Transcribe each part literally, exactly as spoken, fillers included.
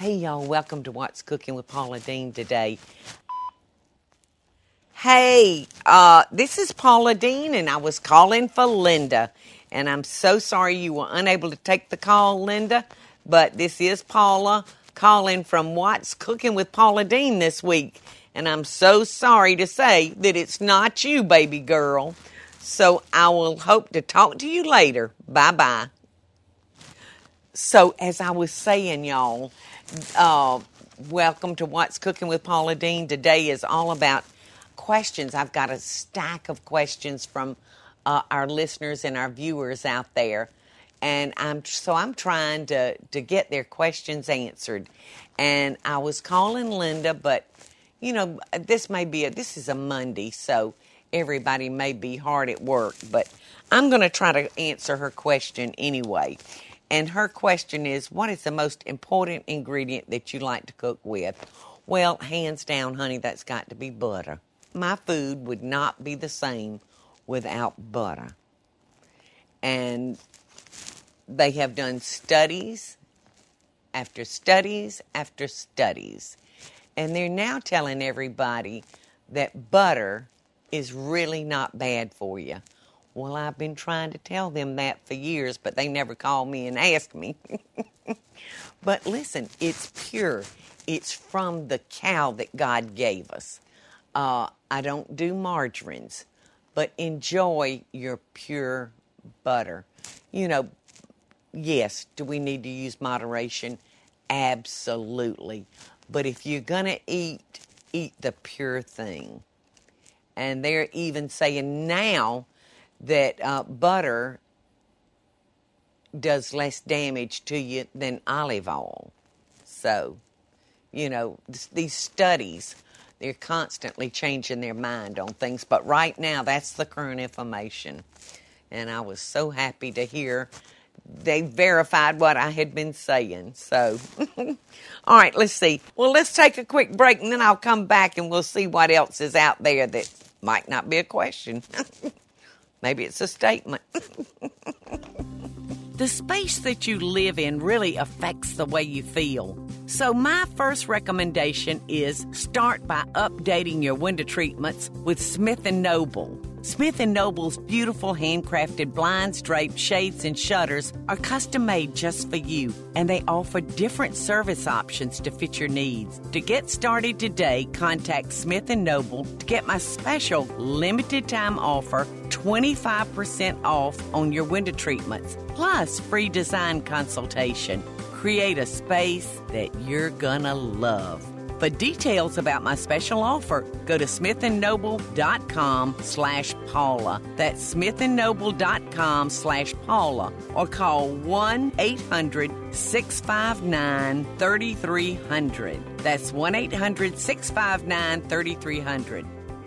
Hey, y'all. Welcome to What's Cooking with Paula Deen today. Hey, uh, this is Paula Deen, and I was calling for Linda. And I'm so sorry you were unable to take the call, Linda. But this is Paula calling from What's Cooking with Paula Deen this week. And I'm so sorry to say that it's not you, baby girl. So I will hope to talk to you later. Bye-bye. So as I was saying, y'all, uh, welcome to What's Cooking with Paula Deen. Today is all about questions. I've got a stack of questions from uh, our listeners and our viewers out there. And I'm so I'm trying to, to get their questions answered. And I was calling Linda, but, you know, this may be a, this is a Monday, so everybody may be hard at work. But I'm going to try to answer her question anyway. And her question is, what is the most important ingredient that you like to cook with? Well, hands down, honey, that's got to be butter. My food would not be the same without butter. And they have done studies after studies after studies. And they're now telling everybody that butter is really not bad for you. Well, I've been trying to tell them that for years, but they never call me and ask me. But listen, it's pure. It's from the cow that God gave us. Uh, I don't do margarines, but enjoy your pure butter. You know, yes, do we need to use moderation? Absolutely. But if you're going to eat, eat the pure thing. And they're even saying now that uh, butter does less damage to you than olive oil. So, you know, these studies, they're constantly changing their mind on things. But right now, that's the current information. And I was so happy to hear they verified what I had been saying. So, all right, let's see. Well, let's take a quick break, and then I'll come back, and we'll see what else is out there that might not be a question. Maybe it's a statement. The space that you live in really affects the way you feel. So my first recommendation is start by updating your window treatments with Smith and Noble. Smith and Noble's beautiful handcrafted blinds, drapes, shades, and shutters are custom made just for you, and they offer different service options to fit your needs. To get started today, contact Smith and Noble to get my special limited time offer, twenty-five percent off on your window treatments, plus free design consultation. Create a space that you're gonna love. For details about my special offer, go to smithandnoble.com slash Paula. That's smithandnoble.com slash Paula. Or call one eight hundred six five nine three three zero zero. That's one eight hundred six five nine three three zero zero.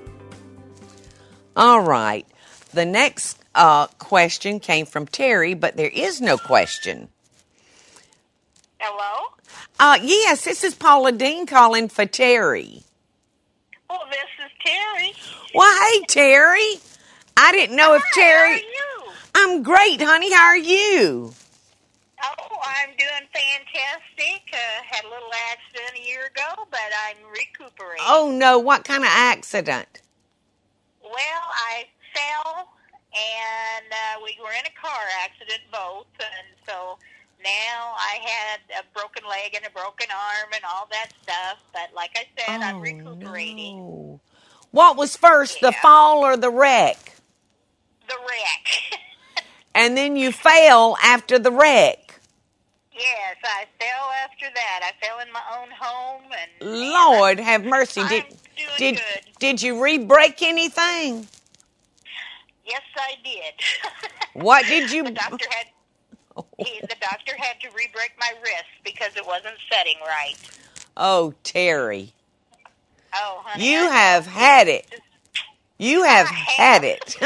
All right. The next uh, question came from Terry, but there is no question. Hello? Uh, yes, this is Paula Deen calling for Terry. Oh, this is Terry. Well, hey, Terry. I didn't know Hi, if Terry... how are you? I'm great, honey. How are you? Oh, I'm doing fantastic. Uh, had a little accident a year ago, but I'm recuperating. Oh, no. What kind of accident? Well, I fell, and uh, we were in a car accident both, and so... Now I had a broken leg and a broken arm and all that stuff, but like I said, oh, I'm recuperating. No. What was first, yeah. the fall or the wreck? The wreck. And then you fell after the wreck. Yes, I fell after that. I fell in my own home. and Lord, and have mercy. I'm Did, doing did, good. Did you re-break anything? Yes, I did. What did you... The doctor had... He, the doctor had to re-break my wrist because it wasn't setting right. Oh, Terry. Oh, honey. You I have know. had it. You have I had have. it.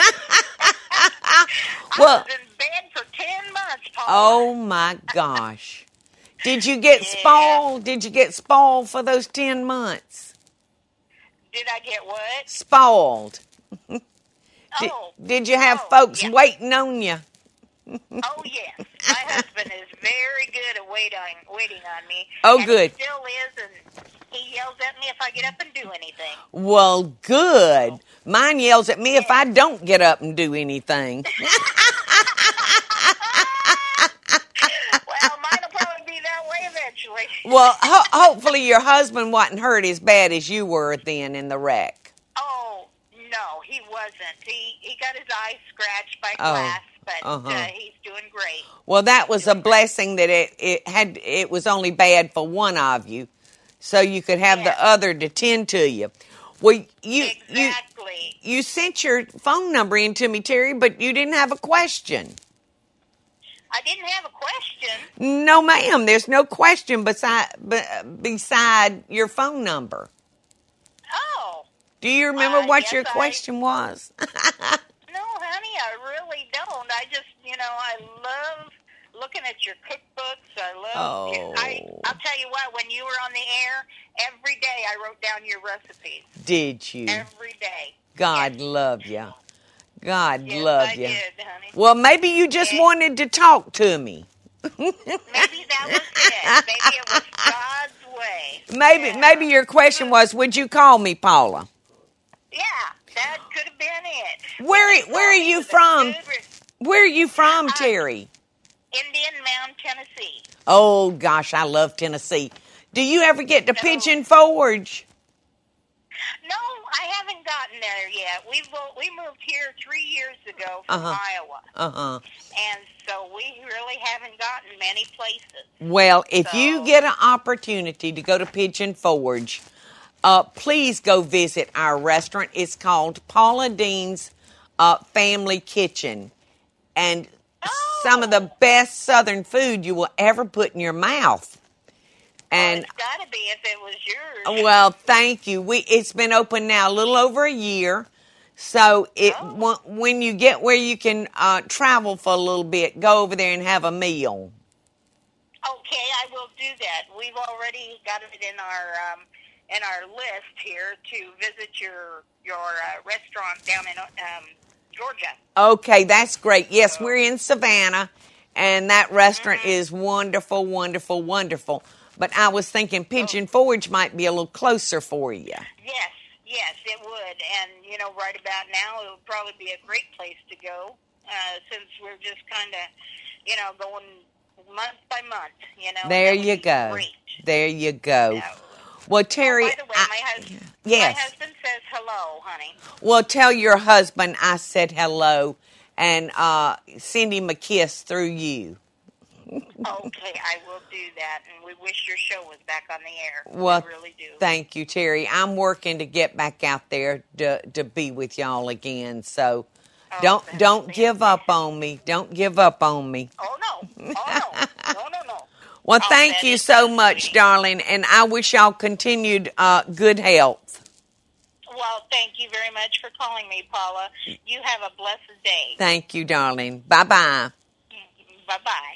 Well, Well, I was in bed for ten months, Paul. oh, my gosh. Did you get Yeah. spoiled? Did you get spoiled for those ten months? Did I get what? Spoiled. Did, Oh. did you have oh, folks yeah. waiting on you? Oh, yes. My husband is very good at waiting, waiting on me. Oh, and good. He still is, and he yells at me if I get up and do anything. Well, good. Mine yells at me Yeah. if I don't get up and do anything. Well, mine will probably be that way eventually. Well, ho- hopefully your husband wasn't hurt as bad as you were then in the wreck. Oh, no, he wasn't. He he got his eyes scratched by Oh, glass, but uh-huh. uh, he's doing great. Well, that was a blessing that it, it had. It was only bad for one of you, so you could have Yes. the other to tend to you. Well, you Exactly. you you sent your phone number in to me, Terry, but you didn't have a question. I didn't have a question. No, ma'am. There's no question beside be, beside your phone number. Oh. Do you remember Uh, what yes, your I- question was? No, honey, I really don't. I just, you know, I love looking at your cookbooks. I love. Oh. I, I'll tell you what. When you were on the air, every day I wrote down your recipes. Did you? Every day. God Yes. love you. God Yes, love I you. did, honey. Well, maybe you just Yeah. wanted to talk to me. Maybe that was it. Maybe it was God's way. Maybe Yeah. maybe your question was, would you call me Paula? Yeah, that could have been it. Where where are It you was a from? good re- Where are you from, Uh, Terry? Indian Mound, Tennessee. Oh gosh, I love Tennessee. Do you ever get to No. Pigeon Forge? No, I haven't gotten there yet. We we moved here three years ago from Uh-huh. Iowa, Uh-huh. and so we really haven't gotten many places. Well, if you So- get an opportunity to go to Pigeon Forge, uh, please go visit our restaurant. It's called Paula Dean's uh, Family Kitchen. And Oh. some of the best Southern food you will ever put in your mouth. And well, it's got to be if it was yours. well, thank you. We it's been open now a little over a year. So it Oh. wh- when you get where you can uh, travel for a little bit, go over there and have a meal. Okay, I will do that. We've already got it in our um, in our list here to visit your your uh, restaurant down in um, Georgia. Okay, that's great. Yes, we're in Savannah, and that restaurant is wonderful, wonderful, wonderful. But I was thinking Pigeon Forge might be a little closer for you. Yes, yes, it would. And, you know, right about now, it would probably be a great place to go uh, since we're just kind of, you know, going month by month, you know. There That would you be go. Great. There you go. Yeah. Well, Terry, Oh, by the way, I- my, hus- yes. my husband says hello, honey. Well, tell your husband I said hello and uh, send him a kiss through you. Okay, I will do that, and we wish your show was back on the air. Well, we really do. thank you, Terry. I'm working to get back out there to to be with y'all again. So Oh, don't that's don't fantastic. give up on me. Don't give up on me. Oh, no. Oh, no. No, no, no. Well, Oh, thank that you is so so much, sweet. darling, and I wish y'all continued uh, good health. Well, thank you very much for calling me, Paula. You have a blessed day. Thank you, darling. Bye bye. Bye-bye.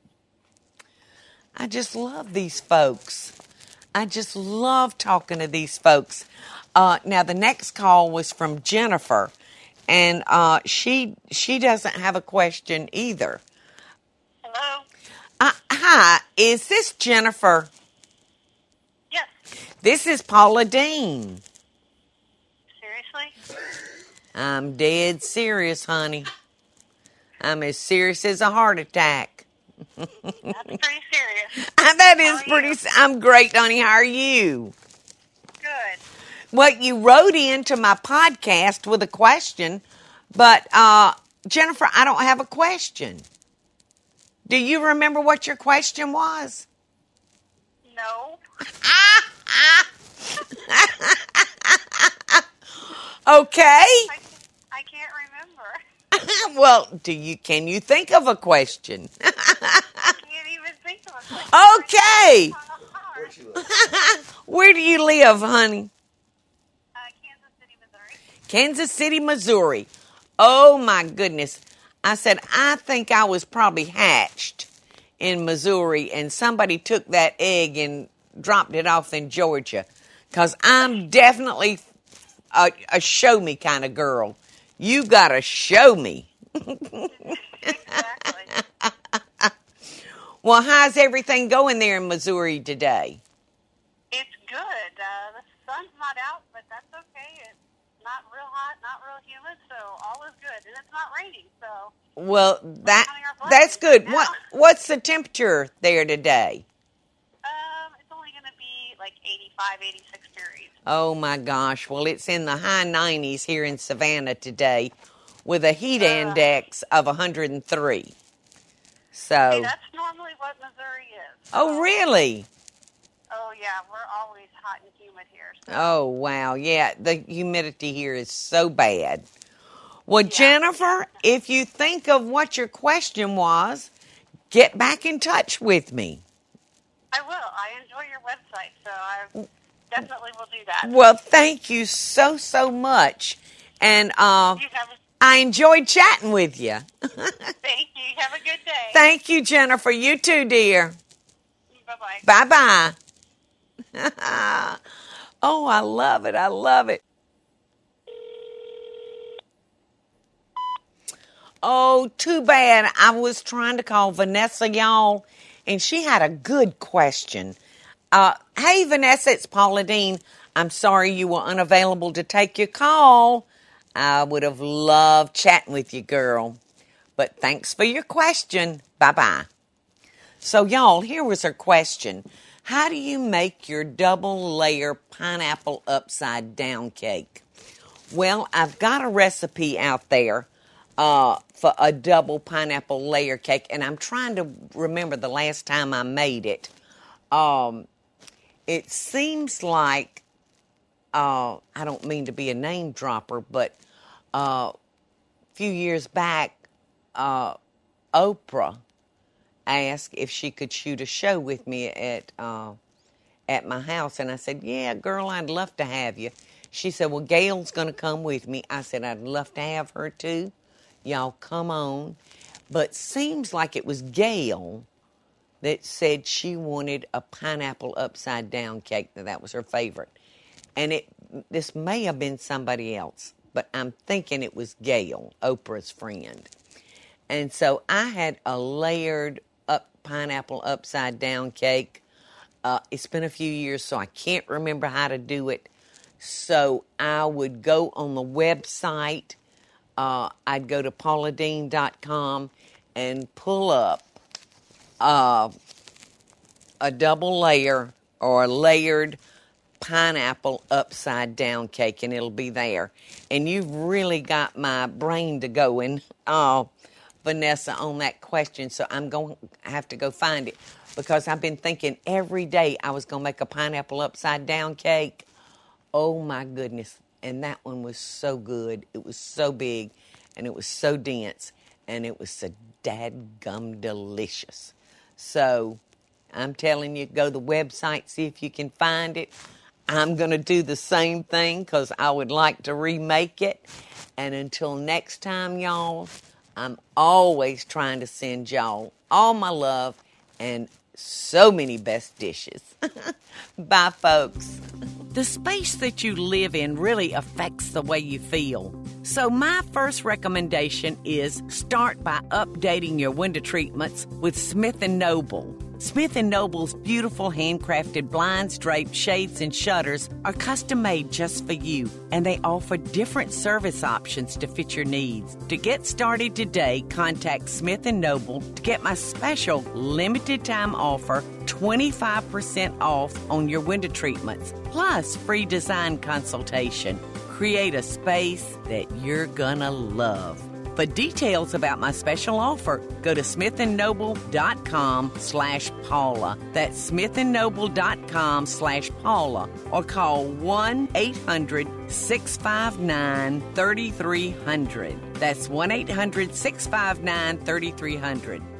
I just love these folks. I just love talking to these folks. Uh, now, the next call was from Jennifer, and uh, she she doesn't have a question either. Hello? Uh, hi, is this Jennifer? Yes. This is Paula Dean. Seriously? I'm dead serious, honey. I'm as serious as a heart attack. That's pretty serious. That is How are pretty. you? s- I'm great, honey. How are you? Good. Well, you wrote into my podcast with a question, but uh, Jennifer, I don't have a question. Do you remember what your question was? No. Okay. I, I can't remember. Well, do you? Can you think of a question? I can't even think of a question. Okay. Where'd you Where do you live, honey? Uh, Kansas City, Missouri. Kansas City, Missouri. Oh, my goodness. I said, I think I was probably hatched in Missouri, and somebody took that egg and dropped it off in Georgia, because I'm definitely a, a show-me kind of girl. You got to show me. Exactly. Well, how's everything going there in Missouri today? It's good. Uh, the sun's not out, but that's okay. It's not real hot, not real humid, so all is good. And it's not raining, so... Well, that that's good. Now. What What's the temperature there today? Um, it's only going to be like eighty-five, eighty-six degrees. Oh, my gosh. Well, it's in the high nineties here in Savannah today with a heat uh, index of one hundred three. So. Hey, that's normally what Missouri is. Oh, so. really? Oh, yeah. We're always hot and humid here. So. Oh, wow. Yeah, the humidity here is so bad. Well, yeah. Jennifer, if you think of what your question was, get back in touch with me. I will. I enjoy your website, so I definitely will do that. Well, thank you so, so much. And uh, you have a- I enjoyed chatting with you. Thank you. Have a good day. Thank you, Jennifer. You too, dear. Bye-bye. Bye-bye. Oh, I love it. I love it. Oh, too bad. I was trying to call Vanessa, y'all, and she had a good question. Uh, hey, Vanessa, it's Paula Deen. I'm sorry you were unavailable to take your call. I would have loved chatting with you, girl. But thanks for your question. Bye-bye. So, y'all, here was her question. How do you make your double-layer pineapple upside-down cake? Well, I've got a recipe out there uh, for a double pineapple layer cake, and I'm trying to remember the last time I made it. Um, it seems like, uh, I don't mean to be a name dropper, but uh, a few years back, uh, Oprah asked if she could shoot a show with me at uh, at my house. And I said, yeah, girl, I'd love to have you. She said, well, Gail's going to come with me. I said, I'd love to have her too. Y'all come on. But seems like it was Gail that said she wanted a pineapple upside down cake. That was her favorite. And it this may have been somebody else, but I'm thinking it was Gail, Oprah's friend. And so I had a layered up pineapple upside down cake. Uh, it's been a few years, so I can't remember how to do it. So I would go on the website. Uh, I'd go to paula deen dot com and pull up uh, a double layer or a layered pineapple upside down cake, and it'll be there. And you've really got my brain to going, uh, Vanessa, on that question. So I'm going to have to go find it because I've been thinking every day I was going to make a pineapple upside down cake. Oh my goodness. And that one was so good. It was so big and it was so dense and it was so dadgum delicious. So I'm telling you, go to the website, see if you can find it. I'm going to do the same thing because I would like to remake it. And until next time, y'all, I'm always trying to send y'all all my love and so many best dishes. Bye, folks. The space that you live in really affects the way you feel. So my first recommendation is start by updating your window treatments with Smith and Noble. Smith and Noble's beautiful handcrafted blinds, drapes, shades, and shutters are custom made just for you, and they offer different service options to fit your needs. To get started today, contact Smith and Noble to get my special limited time offer, twenty-five percent off on your window treatments, plus free design consultation. Create a space that you're gonna love. For details about my special offer, go to smithandnoble.com slash Paula. That's smithandnoble.com slash Paula. Or call one eight hundred six five nine three three zero zero. That's one eight hundred six five nine three three zero zero.